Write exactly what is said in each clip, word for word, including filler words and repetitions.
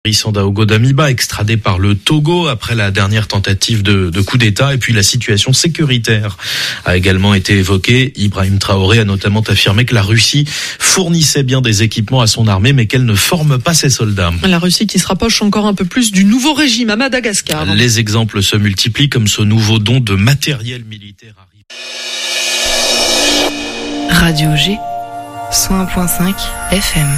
Sandaogo Damiba, extradé par le Togo après la dernière tentative de, de coup d'État. Et puis la situation sécuritaire a également été évoquée. Ibrahim Traoré a notamment affirmé que la Russie fournissait bien des équipements à son armée, mais qu'elle ne forme pas ses soldats. La Russie qui se rapproche encore un peu plus du nouveau régime à Madagascar. Les exemples se multiplient, comme ce nouveau don de matériel militaire arrive. Radio G, cent un virgule cinq F M.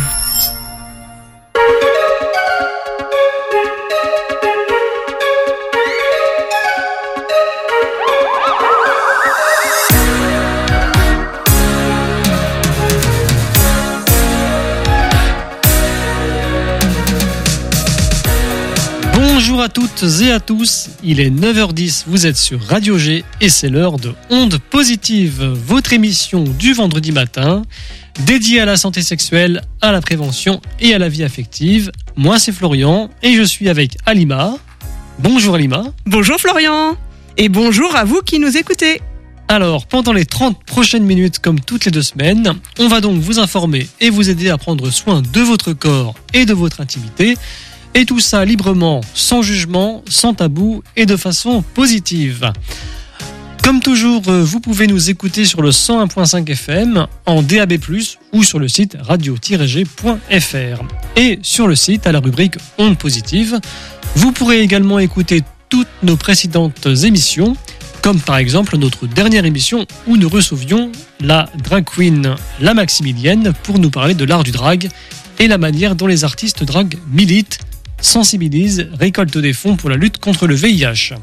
Bonjour à toutes et à tous, il est neuf heures dix, vous êtes sur Radio G et c'est l'heure de Ondes Positives, votre émission du vendredi matin, dédiée à la santé sexuelle, à la prévention et à la vie affective. Moi c'est Florian et je suis avec Alima. Bonjour Alima. Bonjour Florian et bonjour à vous qui nous écoutez. Alors, pendant les trente prochaines minutes, comme toutes les deux semaines, on va donc vous informer et vous aider à prendre soin de votre corps et de votre intimité. Et tout ça librement, sans jugement, sans tabou et de façon positive. Comme toujours, vous pouvez nous écouter sur le cent un virgule cinq F M, en D A B plus, ou sur le site radio tiret g point f r. Et sur le site, à la rubrique Ondes Positives, vous pourrez également écouter toutes nos précédentes émissions, comme par exemple notre dernière émission où nous recevions la drag queen, la Maximilienne, pour nous parler de l'art du drag et la manière dont les artistes drag militent, sensibilise, récolte des fonds pour la lutte contre le V I H.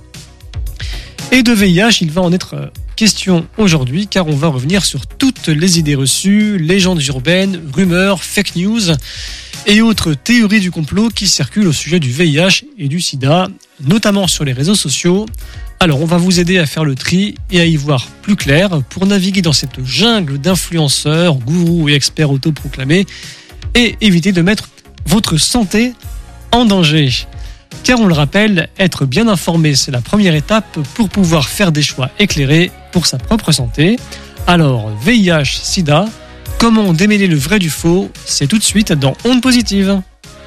Et de V I H, il va en être question aujourd'hui, car on va revenir sur toutes les idées reçues, légendes urbaines, rumeurs, fake news et autres théories du complot qui circulent au sujet du V I H et du sida, notamment sur les réseaux sociaux. Alors, on va vous aider à faire le tri et à y voir plus clair pour naviguer dans cette jungle d'influenceurs, gourous et experts autoproclamés et éviter de mettre votre santé en danger. Car on le rappelle, être bien informé, c'est la première étape pour pouvoir faire des choix éclairés pour sa propre santé. Alors, V I H, sida, comment démêler le vrai du faux, c'est tout de suite dans Ondes Positives.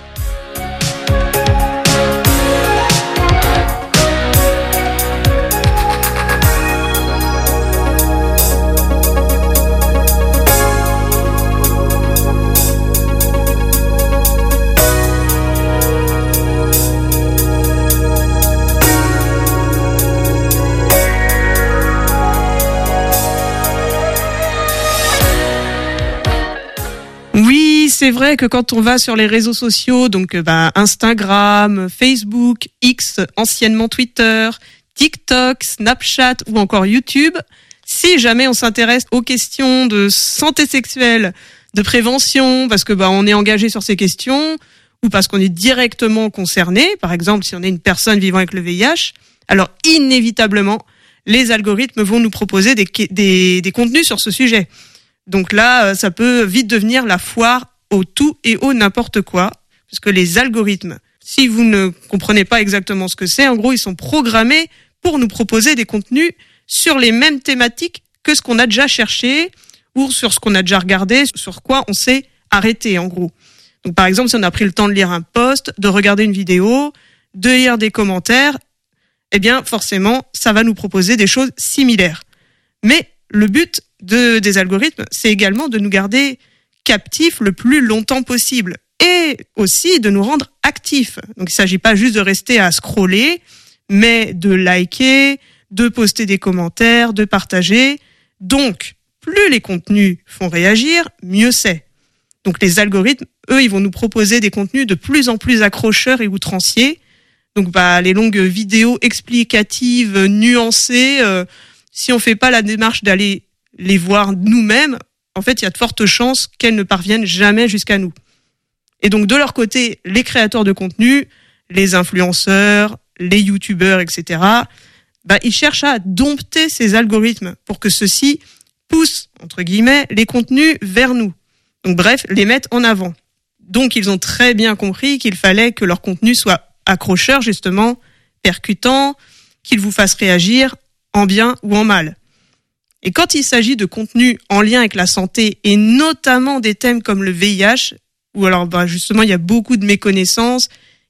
C'est vrai que quand on va sur les réseaux sociaux, donc bah, Instagram, Facebook, X, anciennement Twitter, TikTok, Snapchat ou encore YouTube, si jamais on s'intéresse aux questions de santé sexuelle, de prévention, parce que bah, on est engagé sur ces questions, ou parce qu'on est directement concerné, par exemple si on est une personne vivant avec le V I H, alors inévitablement, les algorithmes vont nous proposer des, des, des contenus sur ce sujet. Donc là, ça peut vite devenir la foire au tout et au n'importe quoi, parce que les algorithmes, si vous ne comprenez pas exactement ce que c'est, en gros, ils sont programmés pour nous proposer des contenus sur les mêmes thématiques que ce qu'on a déjà cherché ou sur ce qu'on a déjà regardé, sur quoi on s'est arrêté, en gros. Donc, par exemple, si on a pris le temps de lire un post, de regarder une vidéo, de lire des commentaires, eh bien, forcément, ça va nous proposer des choses similaires. Mais le but de, des algorithmes, c'est également de nous garder captifs le plus longtemps possible et aussi de nous rendre actifs. Donc il ne s'agit pas juste de rester à scroller, mais de liker, de poster des commentaires, de partager. Donc, plus les contenus font réagir, mieux c'est. Donc les algorithmes, eux, ils vont nous proposer des contenus de plus en plus accrocheurs et outranciers. Donc bah, les longues vidéos explicatives, nuancées, euh, si on ne fait pas la démarche d'aller les voir nous-mêmes, en fait, il y a de fortes chances qu'elles ne parviennent jamais jusqu'à nous. Et donc, de leur côté, les créateurs de contenu, les influenceurs, les youtubeurs, et cetera, bah, ils cherchent à dompter ces algorithmes pour que ceux-ci poussent, entre guillemets, les contenus vers nous. Donc, bref, les mettent en avant. Donc, ils ont très bien compris qu'il fallait que leur contenu soit accrocheur, justement, percutant, qu'il vous fasse réagir en bien ou en mal. Et quand il s'agit de contenus en lien avec la santé, et notamment des thèmes comme le V I H, où alors bah, justement il y a beaucoup de méconnaissances,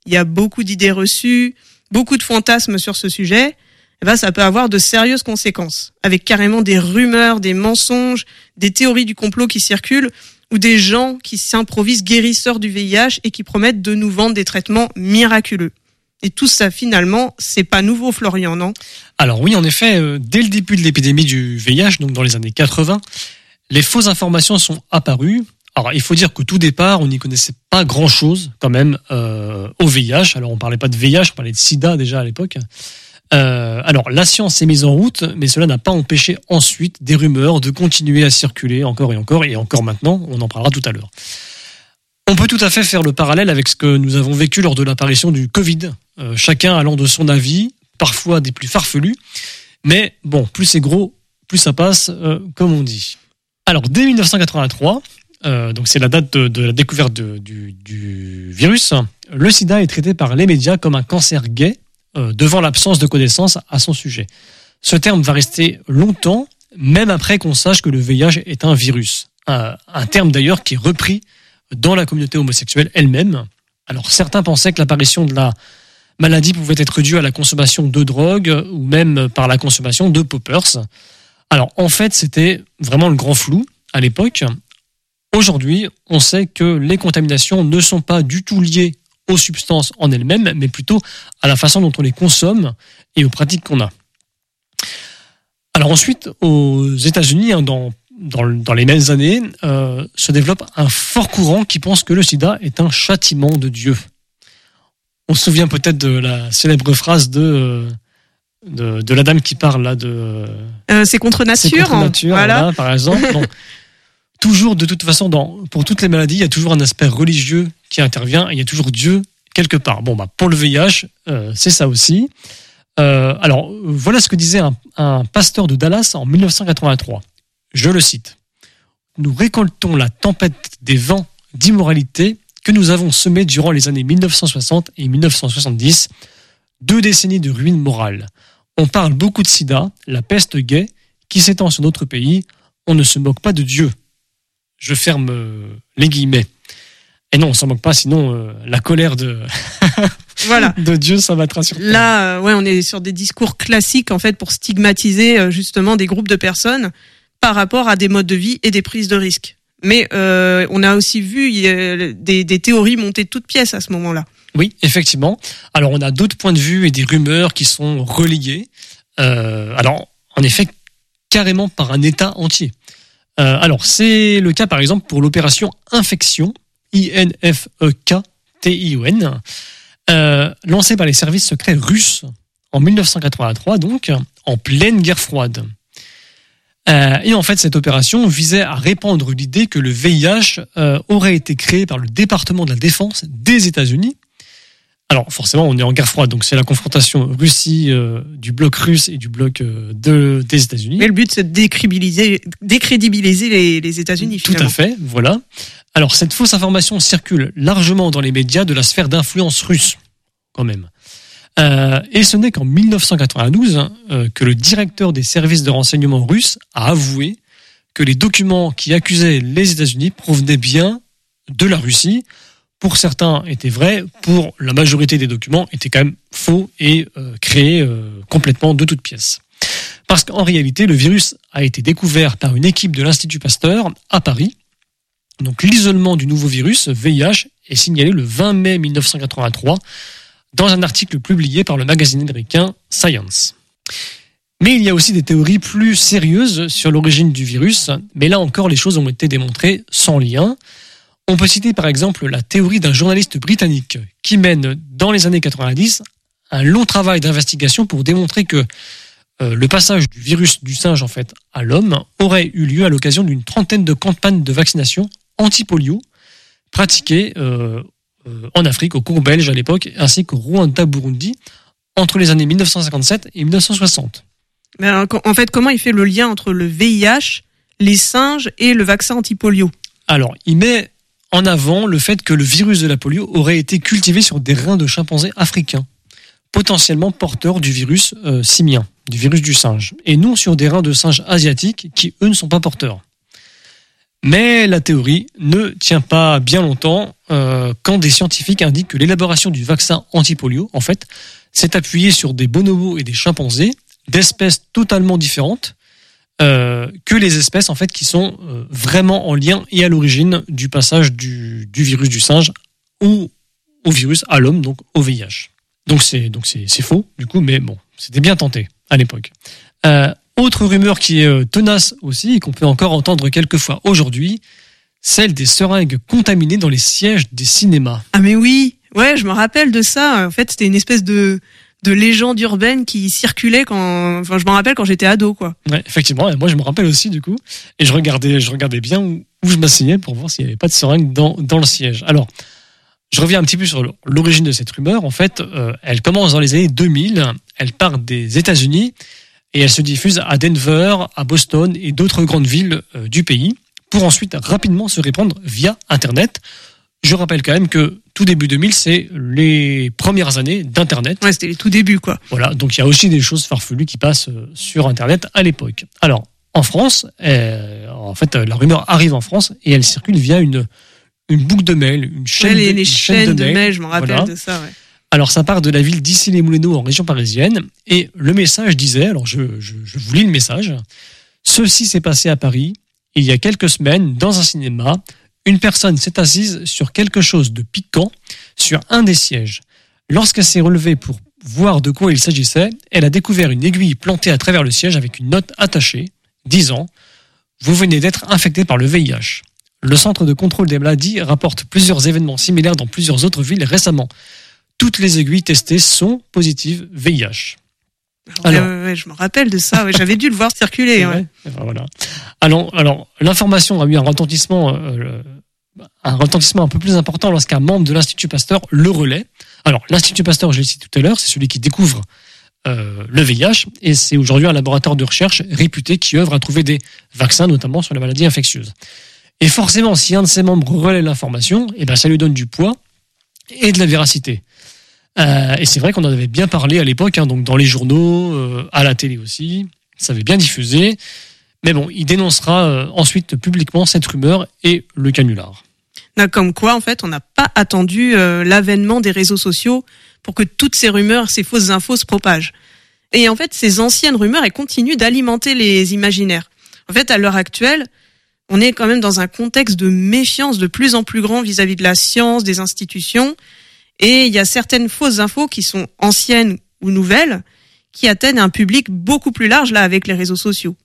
il y a beaucoup d'idées reçues, beaucoup de fantasmes sur ce sujet, eh ben, ça peut avoir de sérieuses conséquences, avec carrément des rumeurs, des mensonges, des théories du complot qui circulent, ou des gens qui s'improvisent guérisseurs du V I H et qui promettent de nous vendre des traitements miraculeux. Et tout ça, finalement, c'est pas nouveau, Florian, non ? Alors oui, en effet, euh, dès le début de l'épidémie du V I H, donc dans les années quatre-vingts, les fausses informations sont apparues. Alors, il faut dire qu'au tout départ, on n'y connaissait pas grand-chose, quand même, euh, au V I H. Alors, on parlait pas de V I H, on parlait de sida déjà à l'époque. Euh, alors, la science s'est mise en route, mais cela n'a pas empêché ensuite des rumeurs de continuer à circuler encore et encore, et encore maintenant, on en parlera tout à l'heure. On peut tout à fait faire le parallèle avec ce que nous avons vécu lors de l'apparition du Covid, euh, chacun allant de son avis, parfois des plus farfelus, mais bon, plus c'est gros, plus ça passe, euh, comme on dit. Alors, dès dix-neuf cent quatre-vingt-trois, euh, donc c'est la date de, de la découverte de, du, du virus, le sida est traité par les médias comme un cancer gai, euh, devant l'absence de connaissances à son sujet. Ce terme va rester longtemps, même après qu'on sache que le V I H est un virus. Un, un terme d'ailleurs qui est repris dans la communauté homosexuelle elle-même. Alors certains pensaient que l'apparition de la maladie pouvait être due à la consommation de drogue ou même par la consommation de poppers. Alors en fait, c'était vraiment le grand flou à l'époque. Aujourd'hui, on sait que les contaminations ne sont pas du tout liées aux substances en elles-mêmes, mais plutôt à la façon dont on les consomme et aux pratiques qu'on a. Alors ensuite, aux États-Unis, hein, dans Dans, dans les mêmes années, euh, se développe un fort courant qui pense que le sida est un châtiment de Dieu. On se souvient peut-être de la célèbre phrase de, de, de la dame qui parle là de... Euh, c'est contre nature. C'est contre nature, voilà. Voilà, par exemple. Donc, toujours, de toute façon, dans, pour toutes les maladies, il y a toujours un aspect religieux qui intervient et il y a toujours Dieu quelque part. Bon, bah, pour le V I H, euh, c'est ça aussi. Euh, alors, voilà ce que disait un, un pasteur de Dallas en dix-neuf cent quatre-vingt-trois. Je le cite. « Nous récoltons la tempête des vents d'immoralité que nous avons semée durant les années dix-neuf cent soixante et dix-neuf cent soixante-dix, deux décennies de ruine morale. On parle beaucoup de sida, la peste gay, qui s'étend sur notre pays. On ne se moque pas de Dieu. » Je ferme euh, les guillemets. Et non, on s'en moque pas, sinon euh, la colère de... Voilà. de Dieu s'abattra sur terre. Là, euh, ouais, on est sur des discours classiques en fait pour stigmatiser euh, justement des groupes de personnes par rapport à des modes de vie et des prises de risques. Mais euh, on a aussi vu y a des, des théories monter de toutes pièces à ce moment-là. Oui, effectivement. Alors, on a d'autres points de vue et des rumeurs qui sont reliées. Euh, alors, en effet, carrément par un État entier. Euh, alors, c'est le cas, par exemple, pour l'opération Infection, I N F E K T I O N, euh, lancée par les services secrets russes en dix-neuf cent quatre-vingt-trois, donc, en pleine guerre froide. Euh, et en fait, cette opération visait à répandre l'idée que le V I H euh, aurait été créé par le département de la défense des États-Unis. Alors, forcément, on est en guerre froide, donc c'est la confrontation Russie euh, du bloc russe et du bloc euh, de, des États-Unis. Mais le but, c'est de décrédibiliser, décrédibiliser les, les États-Unis. Tout finalement. à fait, voilà. Alors, cette fausse information circule largement dans les médias de la sphère d'influence russe, quand même. Euh, et ce n'est qu'en dix-neuf cent quatre-vingt-douze euh, que le directeur des services de renseignement russes a avoué que les documents qui accusaient les États-Unis provenaient bien de la Russie. Pour certains étaient vrais, pour la majorité des documents étaient quand même faux et euh, créés euh, complètement de toutes pièces. Parce qu'en réalité, le virus a été découvert par une équipe de l'Institut Pasteur à Paris. Donc l'isolement du nouveau virus, V I H, est signalé le vingt mai dix-neuf cent quatre-vingt-trois dans un article publié par le magazine américain Science. Mais il y a aussi des théories plus sérieuses sur l'origine du virus, mais là encore les choses ont été démontrées sans lien. On peut citer par exemple la théorie d'un journaliste britannique qui mène dans les années quatre-vingt-dix un long travail d'investigation pour démontrer que euh, le passage du virus du singe en fait à l'homme aurait eu lieu à l'occasion d'une trentaine de campagnes de vaccination anti-polio pratiquées euh, euh, en Afrique, au Congo belge à l'époque, ainsi qu'au Rwanda-Burundi entre les années dix-neuf cent cinquante-sept et dix-neuf cent soixante. Mais alors, en fait, comment il fait le lien entre le V I H, les singes et le vaccin anti-polio ? Alors, il met en avant le fait que le virus de la polio aurait été cultivé sur des reins de chimpanzés africains, potentiellement porteurs du virus euh, simien, du virus du singe, et non sur des reins de singes asiatiques qui, eux, ne sont pas porteurs. Mais la théorie ne tient pas bien longtemps euh, quand des scientifiques indiquent que l'élaboration du vaccin anti-polio, en fait, s'est appuyée sur des bonobos et des chimpanzés d'espèces totalement différentes euh, que les espèces en fait qui sont euh, vraiment en lien et à l'origine du passage du, du virus du singe ou au virus à l'homme, donc au V I H. Donc c'est donc c'est, c'est faux du coup, mais bon, c'était bien tenté à l'époque. Euh, Autre rumeur qui est euh, tenace aussi et qu'on peut encore entendre quelquefois aujourd'hui, celle des seringues contaminées dans les sièges des cinémas. Ah mais oui, ouais, je me rappelle de ça. En fait, c'était une espèce de de légende urbaine qui circulait quand, enfin, je m'en rappelle quand j'étais ado, quoi. Ouais, effectivement. Et moi, je me rappelle aussi du coup, et je regardais, je regardais bien où, où je m'asseyais pour voir s'il n'y avait pas de seringue dans dans le siège. Alors, je reviens un petit peu sur l'origine de cette rumeur. En fait, euh, elle commence dans les années deux mille. Elle part des États-Unis. Et elle se diffuse à Denver, à Boston et d'autres grandes villes euh, du pays, pour ensuite rapidement se répandre via Internet. Je rappelle quand même que tout début deux mille, c'est les premières années d'Internet. Ouais, c'était les tout débuts, quoi. Voilà, donc il y a aussi des choses farfelues qui passent euh, sur Internet à l'époque. Alors, en France, euh, en fait, la rumeur arrive en France et elle circule via une, une boucle de mail, une chaîne, ouais, les, de, les une chaînes chaîne de, de mail. mail, je me rappelle Voilà. de ça, ouais. Alors, ça part de la ville d'Issy-les-Moulineaux en région parisienne. Et le message disait, alors je, je, je vous lis le message. Ceci s'est passé à Paris. Il y a quelques semaines, dans un cinéma, une personne s'est assise sur quelque chose de piquant sur un des sièges. Lorsqu'elle s'est relevée pour voir de quoi il s'agissait, elle a découvert une aiguille plantée à travers le siège avec une note attachée, disant « Vous venez d'être infecté par le V I H ». Le Centre de contrôle des maladies rapporte plusieurs événements similaires dans plusieurs autres villes récemment. Toutes les aiguilles testées sont positives V I H. Alors, ouais, ouais, ouais, je me rappelle de ça. Ouais, j'avais dû le voir circuler. Ouais. Enfin, voilà. Alors, alors, l'information a eu un retentissement, euh, un retentissement un peu plus important lorsqu'un membre de l'Institut Pasteur le relaie. Alors, l'Institut Pasteur, je l'ai cité tout à l'heure, c'est celui qui découvre euh, le V I H et c'est aujourd'hui un laboratoire de recherche réputé qui œuvre à trouver des vaccins, notamment sur la maladie infectieuse. Et forcément, si un de ses membres relaie l'information, eh ben, ça lui donne du poids et de la véracité. Euh, et c'est vrai qu'on en avait bien parlé à l'époque, hein, donc dans les journaux, euh, à la télé aussi, ça avait bien diffusé. Mais bon, il dénoncera euh, ensuite publiquement cette rumeur et le canular. Comme quoi, en fait, on n'a pas attendu euh, l'avènement des réseaux sociaux pour que toutes ces rumeurs, ces fausses infos se propagent. Et en fait, ces anciennes rumeurs, elles continuent d'alimenter les imaginaires. En fait, à l'heure actuelle, on est quand même dans un contexte de méfiance de plus en plus grand vis-à-vis de la science, des institutions. Et il y a certaines fausses infos qui sont anciennes ou nouvelles, qui atteignent un public beaucoup plus large là avec les réseaux sociaux.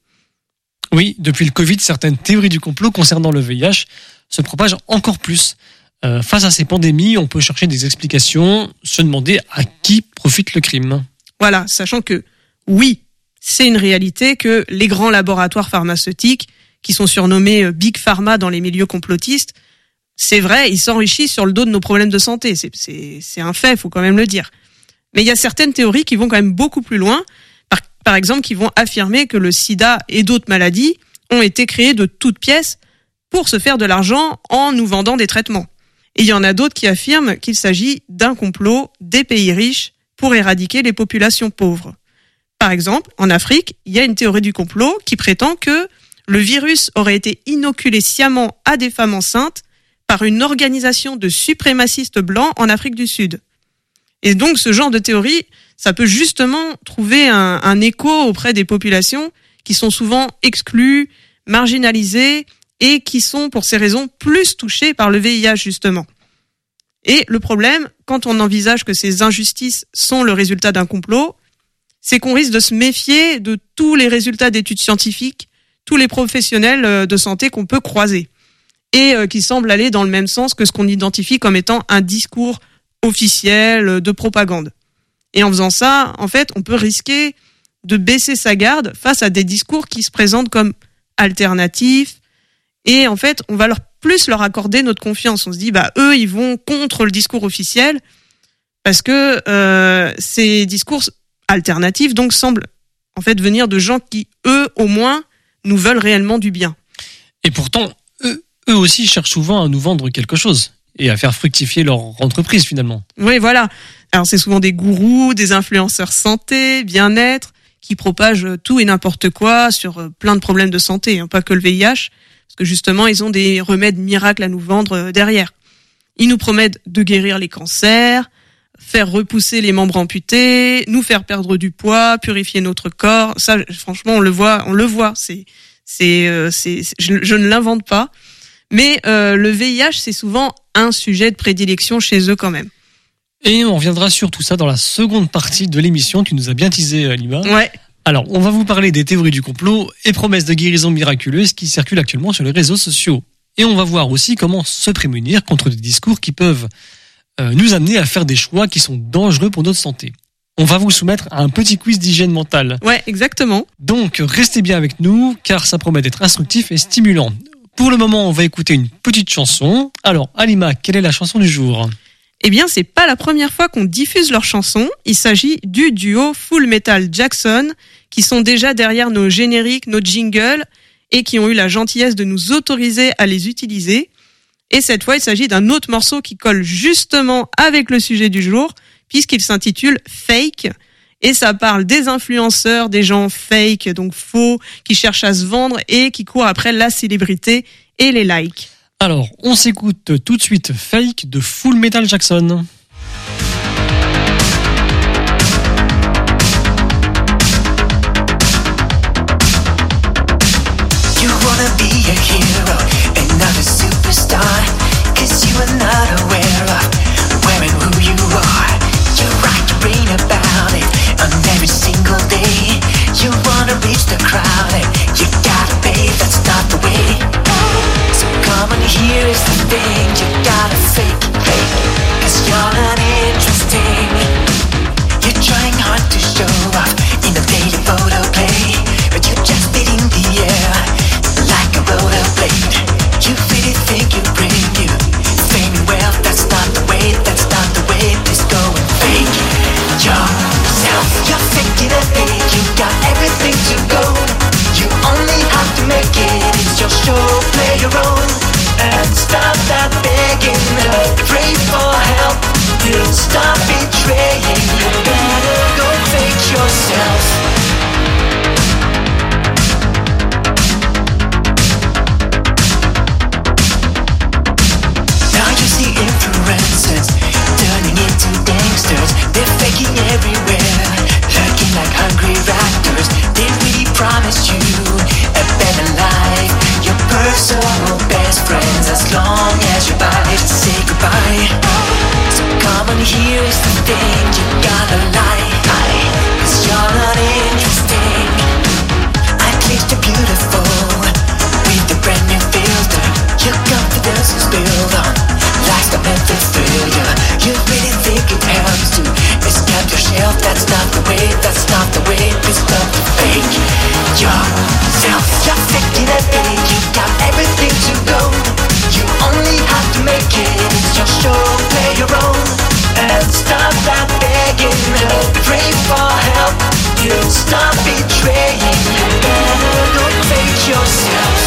Oui, depuis le Covid, certaines théories du complot concernant le V I H se propagent encore plus. Euh, face à ces pandémies, on peut chercher des explications, se demander à qui profite le crime. Voilà, sachant que oui, c'est une réalité que les grands laboratoires pharmaceutiques, qui sont surnommés Big Pharma dans les milieux complotistes, c'est vrai, ils s'enrichissent sur le dos de nos problèmes de santé. C'est, c'est, c'est un fait, faut quand même le dire. Mais il y a certaines théories qui vont quand même beaucoup plus loin. Par, par exemple, qui vont affirmer que le sida et d'autres maladies ont été créées de toutes pièces pour se faire de l'argent en nous vendant des traitements. Et il y en a d'autres qui affirment qu'il s'agit d'un complot des pays riches pour éradiquer les populations pauvres. Par exemple, en Afrique, il y a une théorie du complot qui prétend que le virus aurait été inoculé sciemment à des femmes enceintes par une organisation de suprémacistes blancs en Afrique du Sud. Et donc, ce genre de théorie, ça peut justement trouver un, un écho auprès des populations qui sont souvent exclues, marginalisées et qui sont, pour ces raisons, plus touchées par le V I H, justement. Et le problème, quand on envisage que ces injustices sont le résultat d'un complot, c'est qu'on risque de se méfier de tous les résultats d'études scientifiques, tous les professionnels de santé qu'on peut croiser, et qui semblent aller dans le même sens que ce qu'on identifie comme étant un discours officiel de propagande. Et en faisant ça, en fait, on peut risquer de baisser sa garde face à des discours qui se présentent comme alternatifs, et en fait, on va leur plus leur accorder notre confiance. On se dit, bah eux, ils vont contre le discours officiel, parce que euh, ces discours alternatifs donc semblent en fait venir de gens qui, eux, au moins, nous veulent réellement du bien. Et pourtant, eux, eux aussi cherchent souvent à nous vendre quelque chose et à faire fructifier leur entreprise finalement. Oui, voilà. Alors c'est souvent des gourous, des influenceurs santé, bien-être, qui propagent tout et n'importe quoi sur plein de problèmes de santé, hein, pas que le V I H. Parce que justement, ils ont des remèdes miracles à nous vendre derrière. Ils nous promettent de guérir les cancers, faire repousser les membres amputés, nous faire perdre du poids, purifier notre corps. Ça, franchement, on le voit, on le voit. C'est, c'est, euh, c'est, c'est je, je ne l'invente pas. Mais euh, le V I H, c'est souvent un sujet de prédilection chez eux quand même. Et on reviendra sur tout ça dans la seconde partie de l'émission. Tu nous as bien teasé, Lima. Ouais. Alors, on va vous parler des théories du complot et promesses de guérison miraculeuse qui circulent actuellement sur les réseaux sociaux. Et on va voir aussi comment se prémunir contre des discours qui peuvent euh, nous amener à faire des choix qui sont dangereux pour notre santé. On va vous soumettre à un petit quiz d'hygiène mentale. Ouais, exactement. Donc, restez bien avec nous, car ça promet d'être instructif et stimulant. Pour le moment, on va écouter une petite chanson. Alors, Alima, quelle est la chanson du jour ? Eh bien, c'est pas la première fois qu'on diffuse leur chanson. Il s'agit du duo Full Metal Jackson, qui sont déjà derrière nos génériques, nos jingles, et qui ont eu la gentillesse de nous autoriser à les utiliser. Et cette fois, il s'agit d'un autre morceau qui colle justement avec le sujet du jour, puisqu'il s'intitule Fake. Et ça parle des influenceurs, des gens fake, donc faux, qui cherchent à se vendre et qui courent après la célébrité et les likes. Alors, on s'écoute tout de suite Fake de Full Metal Jackson. You wanna be a hero and not a superstar, 'cause you are not aware of wearing who you are. You rock your brain about it on every single day. You wanna reach the crowd and you gotta pay, that's not the way. So come on, here is the thing, you gotta fake it, 'cause you're not interesting. You're trying hard to show off in a daily photo play, but you're just beating the air like a rollerblade. You really think you bring you fame and wealth, that's not the way, that's not the way this going. Fake yourself, you're faking a thing, you got everything to go. You only have to make it, it's your show, play your own. And stop that begging, pray for help. You'll stop betraying, you better go fake yourself. Now you see influencers turning into gangsters. They're faking everywhere, looking like hungry raptors. They really promise you a better life, your personal best friends, as long as you buy it, say goodbye. So come on, here is the thing, you gotta lie, 'cause you're not interesting. At least you're beautiful with a brand new filter. Your confidence is built on lies that meant to thrill you. You really think it helps to escape yourself, that's not the way, that's not the way. It's not to fake yourself, you're faking a thing, you got everything to go. You only have to make it, it's your show, play your own. And stop that begging, pray for help. You'll stop betraying, you better go fake yourself.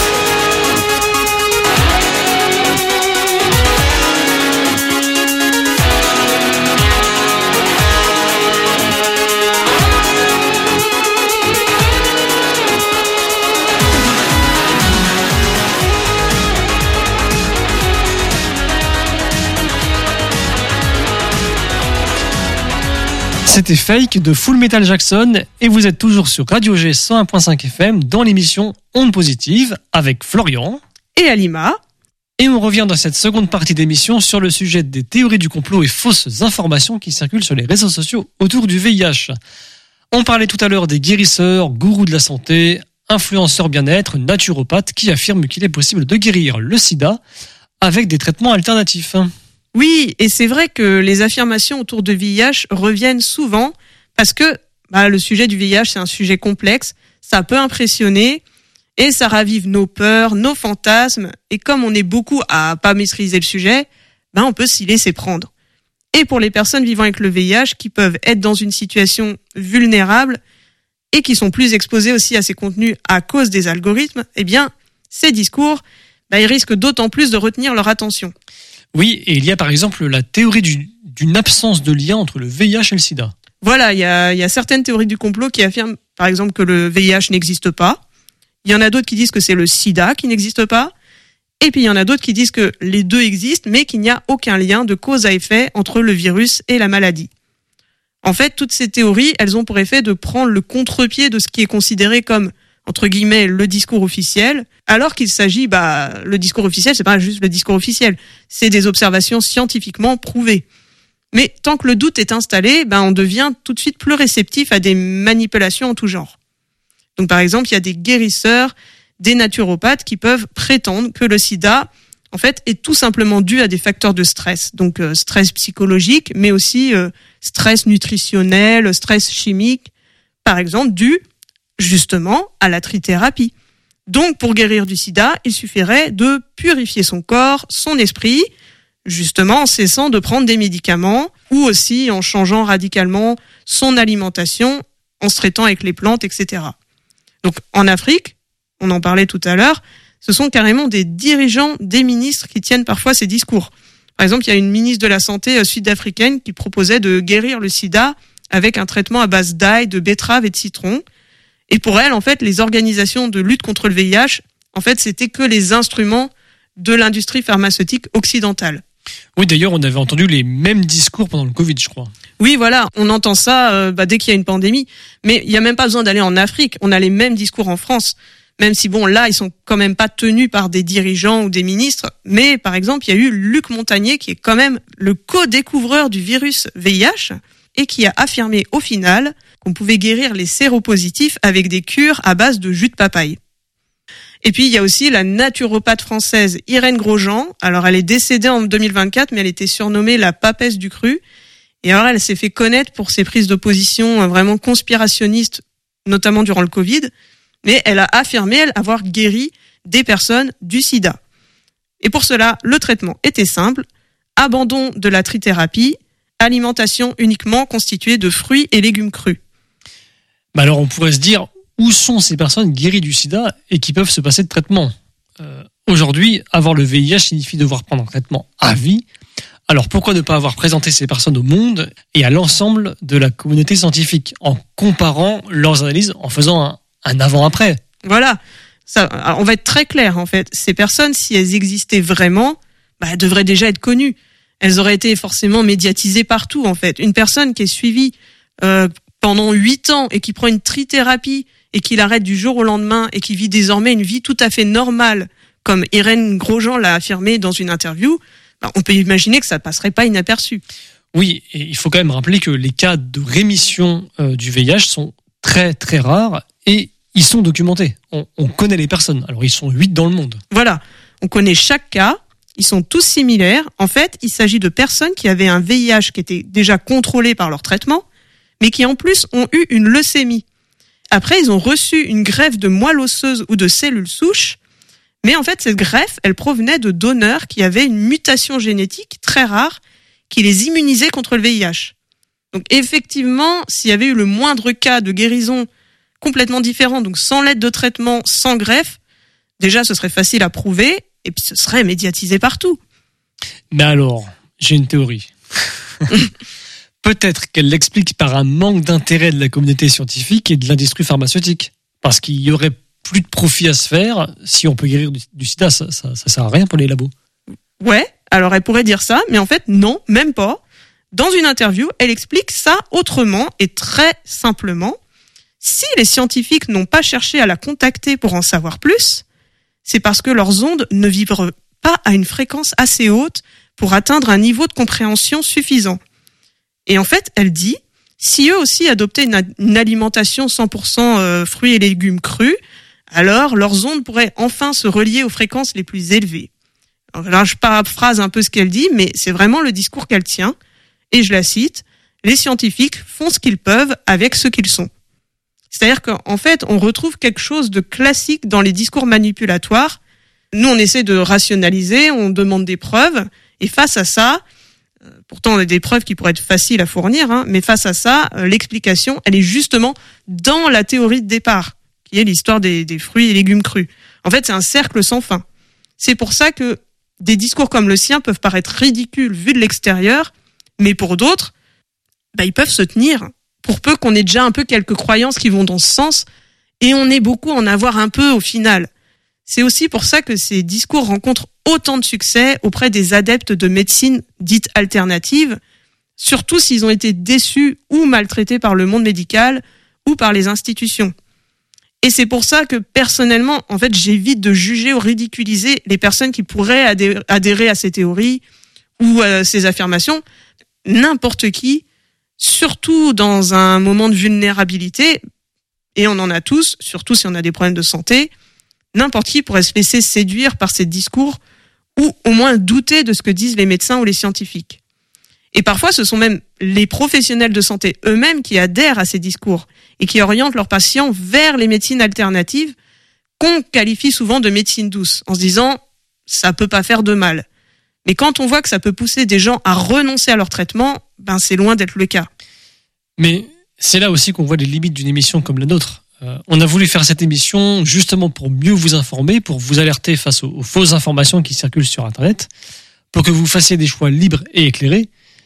C'était Fake de Full Metal Jackson et vous êtes toujours sur Radio G cent un point cinq F M dans l'émission Onde Positive avec Florian Et Alima. Et on revient dans cette seconde partie d'émission sur le sujet des théories du complot et fausses informations qui circulent sur les réseaux sociaux autour du V I H. On parlait tout à l'heure des guérisseurs, gourous de la santé, influenceurs bien-être, naturopathes qui affirment qu'il est possible de guérir le sida avec des traitements alternatifs. Oui, et c'est vrai que les affirmations autour de V I H reviennent souvent parce que bah, le sujet du V I H, c'est un sujet complexe, ça peut impressionner et ça ravive nos peurs, nos fantasmes. Et comme on est beaucoup à pas maîtriser le sujet, bah, on peut s'y laisser prendre. Et pour les personnes vivant avec le V I H qui peuvent être dans une situation vulnérable et qui sont plus exposées aussi à ces contenus à cause des algorithmes, eh bien, ces discours, bah, ils risquent d'autant plus de retenir leur attention. Oui, et il y a par exemple la théorie du, d'une absence de lien entre le V I H et le sida. Voilà, il y a, il y a certaines théories du complot qui affirment, par exemple, que le V I H n'existe pas. Il y en a d'autres qui disent que c'est le sida qui n'existe pas. Et puis il y en a d'autres qui disent que les deux existent, mais qu'il n'y a aucun lien de cause à effet entre le virus et la maladie. En fait, toutes ces théories, elles ont pour effet de prendre le contre-pied de ce qui est considéré comme, entre guillemets, le discours officiel, alors qu'il s'agit, bah, le discours officiel, c'est pas juste le discours officiel, c'est des observations scientifiquement prouvées. Mais tant que le doute est installé, bah, on devient tout de suite plus réceptif à des manipulations en tout genre. Donc par exemple, il y a des guérisseurs, des naturopathes qui peuvent prétendre que le sida, en fait, est tout simplement dû à des facteurs de stress. Donc euh, stress psychologique, mais aussi euh, stress nutritionnel, stress chimique, par exemple, dû justement à la trithérapie. Donc pour guérir du sida, il suffirait de purifier son corps, son esprit, justement en cessant de prendre des médicaments ou aussi en changeant radicalement son alimentation, en se traitant avec les plantes, et cetera. Donc en Afrique, on en parlait tout à l'heure, ce sont carrément des dirigeants, des ministres qui tiennent parfois ces discours. Par exemple, il y a une ministre de la Santé sud-africaine qui proposait de guérir le sida avec un traitement à base d'ail, de betterave et de citron. Et pour elle, en fait, les organisations de lutte contre le V I H, en fait, c'était que les instruments de l'industrie pharmaceutique occidentale. Oui, d'ailleurs, on avait entendu les mêmes discours pendant le Covid, je crois. Oui, voilà, on entend ça euh, bah, dès qu'il y a une pandémie. Mais il n'y a même pas besoin d'aller en Afrique. On a les mêmes discours en France. Même si, bon, là, ils sont quand même pas tenus par des dirigeants ou des ministres. Mais, par exemple, il y a eu Luc Montagnier, qui est quand même le co-découvreur du virus V I H et qui a affirmé au final qu'on pouvait guérir les séropositifs avec des cures à base de jus de papaye. Et puis, il y a aussi la naturopathe française Irène Grosjean. Alors, elle est décédée en deux mille vingt-quatre, mais elle était surnommée la papesse du cru. Et alors, elle s'est fait connaître pour ses prises de position vraiment conspirationnistes, notamment durant le Covid. Mais elle a affirmé elle, avoir guéri des personnes du sida. Et pour cela, le traitement était simple. Abandon de la trithérapie, alimentation uniquement constituée de fruits et légumes crus. Bah alors, on pourrait se dire, où sont ces personnes guéries du sida et qui peuvent se passer de traitement ? euh, Aujourd'hui, avoir le V I H signifie devoir prendre un traitement à vie. Alors pourquoi ne pas avoir présenté ces personnes au monde et à l'ensemble de la communauté scientifique en comparant leurs analyses, en faisant un, un avant-après ? Voilà, ça, on va être très clair en fait. Ces personnes, si elles existaient vraiment, bah, elles devraient déjà être connues. Elles auraient été forcément médiatisées partout en fait. Une personne qui est suivie euh, pendant huit ans et qui prend une trithérapie et qui l'arrête du jour au lendemain et qui vit désormais une vie tout à fait normale, comme Irène Grosjean l'a affirmé dans une interview, bah, on peut imaginer que ça passerait pas inaperçu. Oui, et il faut quand même rappeler que les cas de rémission euh, du V I H sont très très rares et ils sont documentés. On, on connaît les personnes. Alors ils sont huit dans le monde. Voilà, on connaît chaque cas. Ils sont tous similaires. En fait, il s'agit de personnes qui avaient un V I H qui était déjà contrôlé par leur traitement, mais qui en plus ont eu une leucémie. Après, ils ont reçu une greffe de moelle osseuse ou de cellules souches, mais en fait, cette greffe, elle provenait de donneurs qui avaient une mutation génétique très rare qui les immunisait contre le V I H. Donc effectivement, s'il y avait eu le moindre cas de guérison complètement différent, donc sans l'aide de traitement, sans greffe, déjà ce serait facile à prouver, et puis ce serait médiatisé partout. Mais alors, j'ai une théorie. Peut-être qu'elle l'explique par un manque d'intérêt de la communauté scientifique et de l'industrie pharmaceutique. Parce qu'il y aurait plus de profit à se faire si on peut guérir du, du sida, ça, ça, ça sert à rien pour les labos. Ouais, alors elle pourrait dire ça, mais en fait non, même pas. Dans une interview, elle explique ça autrement et très simplement. Si les scientifiques n'ont pas cherché à la contacter pour en savoir plus, c'est parce que leurs ondes ne vibrent pas à une fréquence assez haute pour atteindre un niveau de compréhension suffisant. Et en fait, elle dit, si eux aussi adoptaient une, une alimentation cent pour cent euh, fruits et légumes crus, alors leurs ondes pourraient enfin se relier aux fréquences les plus élevées. Alors là, je paraphrase un peu ce qu'elle dit, mais c'est vraiment le discours qu'elle tient. Et je la cite, « Les scientifiques font ce qu'ils peuvent avec ce qu'ils sont ». C'est-à-dire qu'en fait, on retrouve quelque chose de classique dans les discours manipulatoires. Nous, on essaie de rationaliser, on demande des preuves, et face à ça, pourtant on a des preuves qui pourraient être faciles à fournir, hein, mais face à ça, l'explication, elle est justement dans la théorie de départ, qui est l'histoire des, des fruits et légumes crus. En fait, c'est un cercle sans fin. C'est pour ça que des discours comme le sien peuvent paraître ridicules vus de l'extérieur, mais pour d'autres, bah, ils peuvent se tenir. Pour peu qu'on ait déjà un peu quelques croyances qui vont dans ce sens, et on est beaucoup à en avoir un peu au final. C'est aussi pour ça que ces discours rencontrent autant de succès auprès des adeptes de médecine dite alternative, surtout s'ils ont été déçus ou maltraités par le monde médical ou par les institutions. Et c'est pour ça que personnellement, en fait, j'évite de juger ou ridiculiser les personnes qui pourraient adhé- adhérer à ces théories ou à ces affirmations. N'importe qui, surtout dans un moment de vulnérabilité, et on en a tous, surtout si on a des problèmes de santé, n'importe qui pourrait se laisser séduire par ces discours ou au moins douter de ce que disent les médecins ou les scientifiques. Et parfois, ce sont même les professionnels de santé eux-mêmes qui adhèrent à ces discours et qui orientent leurs patients vers les médecines alternatives qu'on qualifie souvent de médecine douce, en se disant « ça peut pas faire de mal ». Mais quand on voit que ça peut pousser des gens à renoncer à leur traitement, ben c'est loin d'être le cas. Mais c'est là aussi qu'on voit les limites d'une émission comme la nôtre. Euh, on a voulu faire cette émission justement pour mieux vous informer, pour vous alerter face aux, aux fausses informations qui circulent sur Internet, pour que vous fassiez des choix libres et éclairés.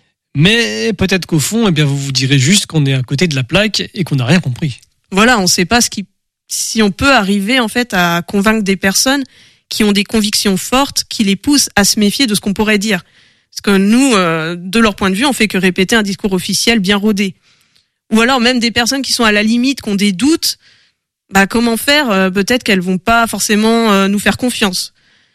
Mais peut-être qu'au fond, eh bien, vous vous direz juste qu'on est à côté de la plaque et qu'on n'a rien compris. Voilà, on ne sait pas ce qui, si on peut arriver en fait à convaincre des personnes qui ont des convictions fortes, qui les poussent à se méfier de ce qu'on pourrait dire. Parce que nous, euh, de leur point de vue, on fait que répéter un discours officiel bien rodé. Ou alors même des personnes qui sont à la limite, qui ont des doutes, bah comment faire euh, peut-être qu'elles vont pas forcément euh, nous faire confiance.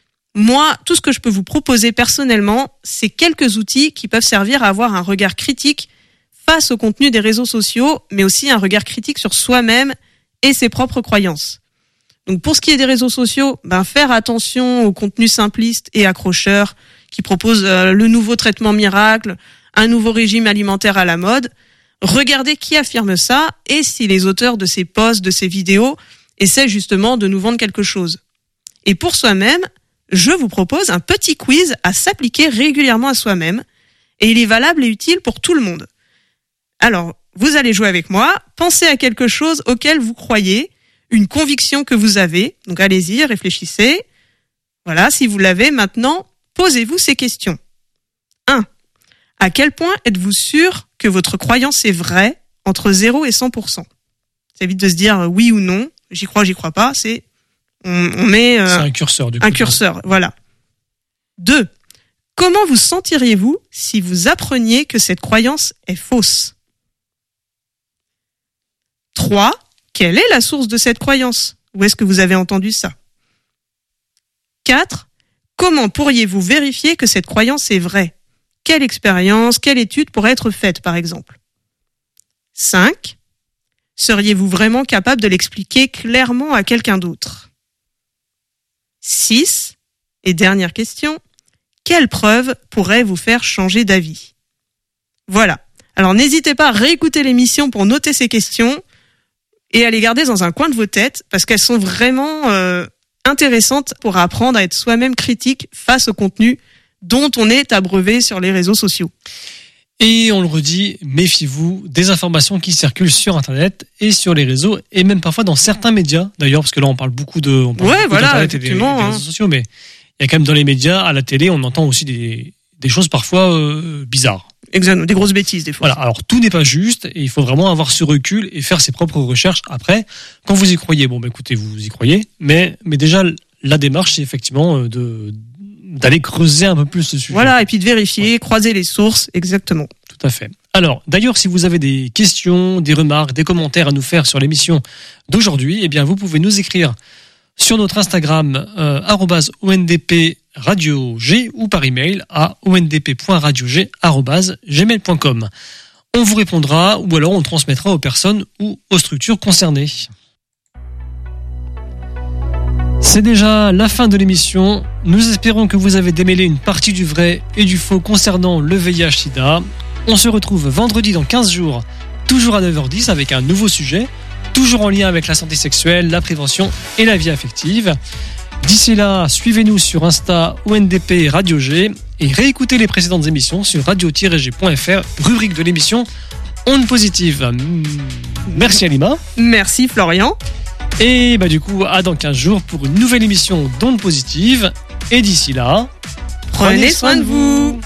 Moi, tout ce que je peux vous proposer personnellement, c'est quelques outils qui peuvent servir à avoir un regard critique face au contenu des réseaux sociaux, mais aussi un regard critique sur soi-même et ses propres croyances. Donc pour ce qui est des réseaux sociaux, ben faire attention aux contenus simplistes et accrocheurs qui proposent euh, le nouveau traitement miracle, un nouveau régime alimentaire à la mode. Regardez qui affirme ça et si les auteurs de ces posts, de ces vidéos, essaient justement de nous vendre quelque chose. Et pour soi-même, je vous propose un petit quiz à s'appliquer régulièrement à soi-même et il est valable et utile pour tout le monde. Alors, vous allez jouer avec moi, pensez à quelque chose auquel vous croyez, une conviction que vous avez, donc allez-y, réfléchissez. Voilà, si vous l'avez, maintenant, posez-vous ces questions. un. À quel point êtes-vous sûr que votre croyance est vraie entre zéro et cent pour cent? Ça évite de se dire oui ou non, j'y crois, j'y crois pas, c'est on, on met euh, c'est un curseur du coup. un curseur, voilà. deux. Comment vous sentiriez-vous si vous appreniez que cette croyance est fausse? trois. Quelle est la source de cette croyance? Où est-ce que vous avez entendu ça? quatre. Comment pourriez-vous vérifier que cette croyance est vraie? Quelle expérience, quelle étude pourrait être faite, par exemple? cinq. Seriez-vous vraiment capable de l'expliquer clairement à quelqu'un d'autre? six. Et dernière question, quelle preuve pourrait vous faire changer d'avis? Voilà. Alors n'hésitez pas à réécouter l'émission pour noter ces questions et à les garder dans un coin de vos têtes parce qu'elles sont vraiment euh, intéressantes pour apprendre à être soi-même critique face au contenu dont on est abreuvé sur les réseaux sociaux. Et on le redit, méfiez-vous des informations qui circulent sur Internet et sur les réseaux, et même parfois dans certains médias, d'ailleurs, parce que là on parle beaucoup de, on parle Ouais, beaucoup voilà, d'Internet et des, des effectivement, réseaux hein. sociaux, mais il y a quand même dans les médias, à la télé, on entend aussi des, des choses parfois euh, bizarres. Exactement, des grosses bêtises des fois. Voilà, alors tout n'est pas juste, et il faut vraiment avoir ce recul et faire ses propres recherches après. Quand vous y croyez, bon, bah, écoutez, vous y croyez, mais, mais déjà, la démarche, c'est effectivement de, d'aller creuser un peu plus ce sujet. Voilà, et puis de vérifier, ouais. Croiser les sources, exactement. Tout à fait. Alors, d'ailleurs, si vous avez des questions, des remarques, des commentaires à nous faire sur l'émission d'aujourd'hui, eh bien, vous pouvez nous écrire sur notre Instagram, euh, arobase O N D P Radio G, ou par email à o n d p point radio g arobase gmail point com. On vous répondra, ou alors on transmettra aux personnes ou aux structures concernées. C'est déjà la fin de l'émission. Nous espérons que vous avez démêlé une partie du vrai et du faux concernant le V I H sida. On se retrouve vendredi dans quinze jours, toujours à neuf heures dix avec un nouveau sujet, toujours en lien avec la santé sexuelle, la prévention et la vie affective. D'ici là, suivez-nous sur Insta O N D P Radio G et réécoutez les précédentes émissions sur radio tiret g point f r, rubrique de l'émission Onde Positive. Merci Alima. Merci Florian. Et bah du coup, à dans quinze jours pour une nouvelle émission d'Onde Positive. Et d'ici là, prenez soin de vous.